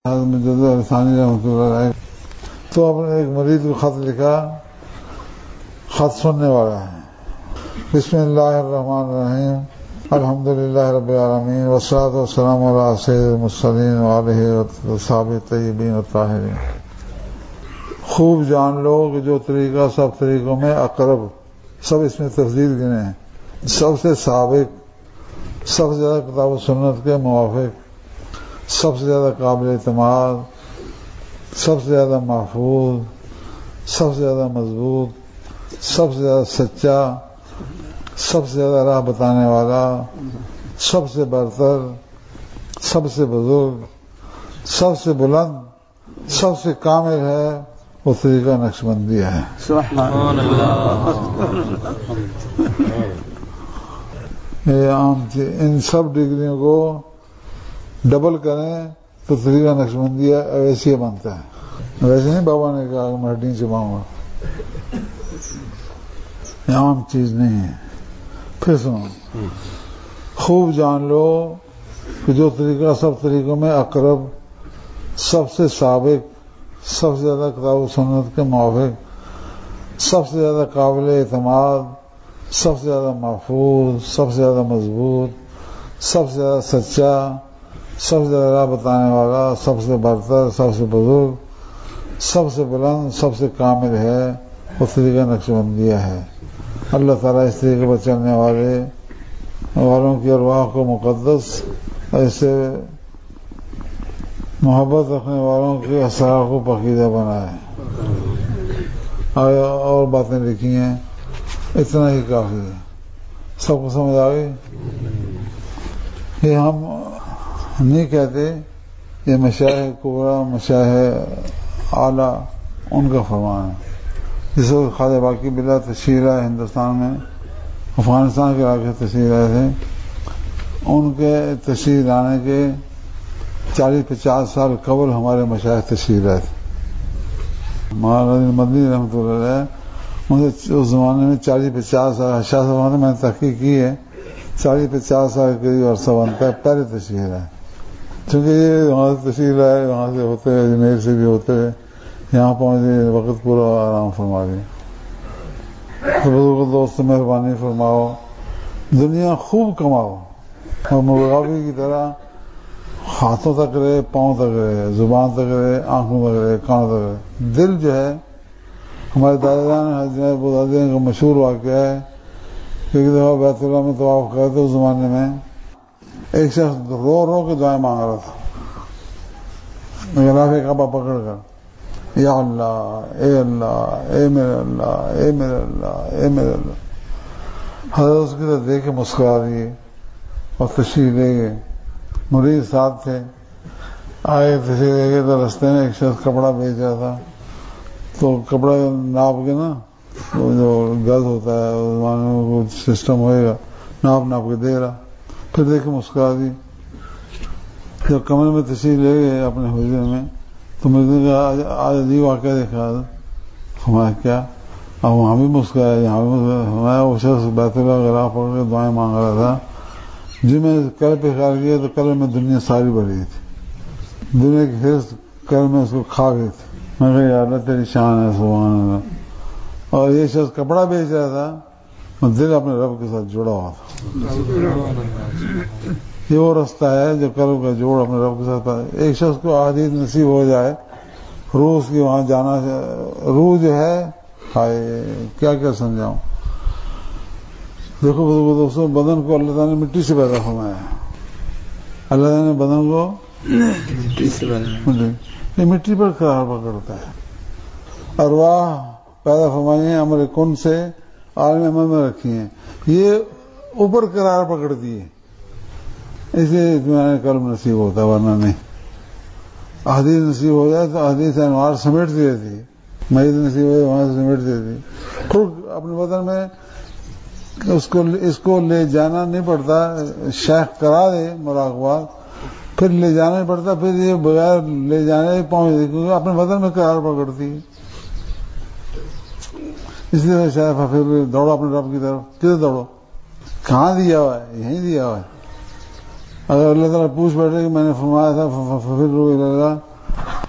ثانی رحمۃ اللہ علیہ تو آپ نے ایک مریض کو خط لکھا، خط سننے والا ہے. بسم اللہ الرحمن الرحیم، الحمد للہ رب العالمین، والصلاۃ والسلام علی سید المرسلین وآلہ وصحبہ الطیبین الطاہرین. خوب جان لو کہ جو طریقہ سب طریقوں میں اقرب، سب اس میں تفضیل گنے ہیں، سب سے سابق، سب سے زیادہ کتاب و سنت کے موافق، سب سے زیادہ قابل اعتماد، سب سے زیادہ محفوظ، سب سے زیادہ مضبوط، سب سے زیادہ سچا، سب سے زیادہ راہ بتانے والا، سب سے برتر، سب سے بزرگ، سب سے بلند، سب سے کامل ہے، وہ طریقہ نقشبندیہ ہے. سبحان اللہ. یہ عام ان سب ڈگریوں کو ڈبل کریں تو طریقہ نقشبندیہ ویسے بنتا ہے. ویسے نہیں بابا نے کہا میں ہڈی چباؤں گا، یہ عام چیز نہیں ہے. پھر سنو، خوب جان لو کہ جو طریقہ سب طریقوں میں اقرب، سب سے سابق، سب سے زیادہ کتاب و سنت کے موافق، سب سے زیادہ قابل اعتماد، سب سے زیادہ محفوظ، سب سے زیادہ مضبوط، سب سے زیادہ سچا، سب سے زیادہ راہ بتانے والا، سب سے برتر، سب سے بزرگ، سب سے بلند، سب سے کامل ہے، وہ طریقہ نقشبندیہ ہے. اللہ تعالیٰ اس طریقے پر چلنے والوں کی ارواح کو مقدس، ایسے محبت رکھنے والوں کے اسرار کو پاکیزہ بنائے. اور باتیں لکھی ہیں، اتنا ہی کافی ہے. سب کو سمجھ آ گئی؟ یہ ہم نہیں کہتے، یہ مشایخ کبریٰ، مشایخ اعلیٰ، ان کا فرمان ہے. جس وقت خواجہ باقی باللہ تشریف لائے ہندوستان میں، افغانستان کے علاقے سے تشریف لائے تھے، ان کے تشریف لانے کے 40-50 سال قبل ہمارے مشایخ تشریف لائے تھے. مولانا مدنی رحمۃ اللہ علیہ اس زمانے میں 40-50 سال، شاہ صاحب میں نے تحقیق کی ہے، 40-50 سال کے قریب عرصہ بنتا ہے پہلے تشریف لائے. چونکہ یہ وہاں سے تشریف لائے، وہاں سے ہوتے ہوئے اجمیر سے بھی ہوتے ہوئے یہاں پہنچے، وقت پورا آرام فرما دیا. بزرگ دوست مہربانی فرماؤ، دنیا خوب کماؤ، اور مغاوی کی طرح ہاتھوں تک رہے، پاؤں تک رہے، زبان تک رہے، آنکھوں تک رہے، کانوں تک رہے. دل جو ہے، ہمارے دادا جان حضرت بزرگ کا مشہور واقعہ ہے کہ ایک دفعہ بیت اللہ میں طواف کرے تھے. اس زمانے میں ایک شخص رو رو کے دعائیں مانگ رہا تھا، غلاف کعبہ پکڑ کر، یا اللہ، اے اللہ، اے میرے اللہ، اے میرے اللہ، اے میرے اللہ. حضرت اس کی طرف دیکھ کے مسکرا دیے اور تشریف لے گئے. مریض ساتھ تھے، آئے تشریف لے گئے تو رستے میں ایک شخص کپڑا بیچ رہا تھا، تو کپڑا ناپ کے نا، جو گز ہوتا ہے اس زمانے میں وہ سسٹم ہوئے گا، ناپ کے دے رہا. پھر دیکھ کے مسکرا دی. جب کمرے میں تشریف لے گئے اپنے حجرے میں تو مجھے کہا آج عجیب واقعہ دیکھا. ہمارا کیا؟ اب وہاں بھی مسکرایا، یہاں بھی مسکرایا. ہمارا وہ شخص بیت اللہ غلاف پڑھ کے دعائیں مانگ رہا تھا. جی میں کل پہ خیال کیا تو کل میں دنیا ساری بڑھ گئی تھی، دنیا کی حرص کل میں اس کو کھا گئی تھی. میں کہا یا اللہ تیری شان ہے، سبحان اللہ. اور یہ شخص کپڑا بیچ رہا تھا، دل اپنے رب کے ساتھ جڑا ہوا تھا. یہ وہ رستہ ہے جو قلب کا جوڑ اپنے رب کے ساتھ. ایک شخص کو حدیث نصیب ہو جائے، روح کی وہاں جانا، روح جو ہے، ہائے کیا کیا سمجھاؤں. دیکھو دوستوں، بدن کو اللہ تعالیٰ نے مٹی سے پیدا فرمایا ہے. اللہ تعالیٰ نے بدن کو مٹی سے پیدا، یہ مٹی پر قرار پکڑتا ہے. ارواح پیدا فرمائی ہیں امر کن سے، عالم عمل میں رکھی ہیں، یہ اوپر قرار پکڑ دیے، اس لیے اطمینان قلب نصیب ہوتا ہے. ورنہ نہیں. حدیث نصیب ہو جائے تو حدیث انوار سمیٹ دیتی، مریض نصیب ہو جائے وہاں سے سمیٹ دیتی. خود اپنے بدن میں اس کو لے جانا نہیں پڑتا، شیخ کرا دے مراقبات، پھر لے جانا نہیں پڑتا، پھر یہ بغیر لے جانے پہنچ دے، کیونکہ اپنے بدن میں قرار پکڑتی ہے. اس لیے شاید پھر دوڑو اپنے رب کی طرف. کدھر دوڑو؟ کہاں دیا ہوا ہے؟ یہیں دیا ہوا ہے. اگر اللہ تعالیٰ پوچھ بیٹھے کہ میں نے فرمایا تھا ففروا الی اللہ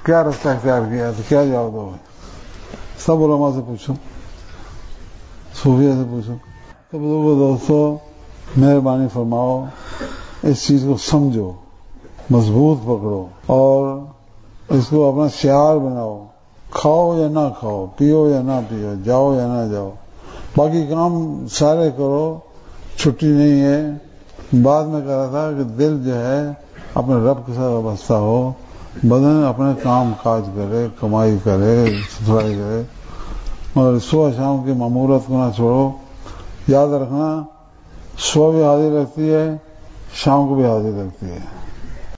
کیا راستہ اختیار کیا تو کیا جواب دو گے؟ سب علماء سے پوچھو، صوفیہ سے پوچھو. تو بزرگوں دوستو مہربانی فرماؤ، اس چیز کو سمجھو، مضبوط پکڑو اور اس کو اپنا شعار بناؤ. کھاؤ یا نہ کھاؤ، پیو یا نہ پیو، جاؤ یا نہ جاؤ، باقی کام سارے کرو، چھٹی نہیں ہے. بعد میں کہا تھا کہ دل جو ہے اپنے رب کے ساتھ وابستہ ہو، بدن اپنے کام کاج کرے، کمائی کرے، ستھرائی کرے، مگر صبح شام کی معمورت کو نہ چھوڑو. یاد رکھنا صبح بھی حاضر رکھتی ہے، شام کو بھی حاضر رکھتی ہے.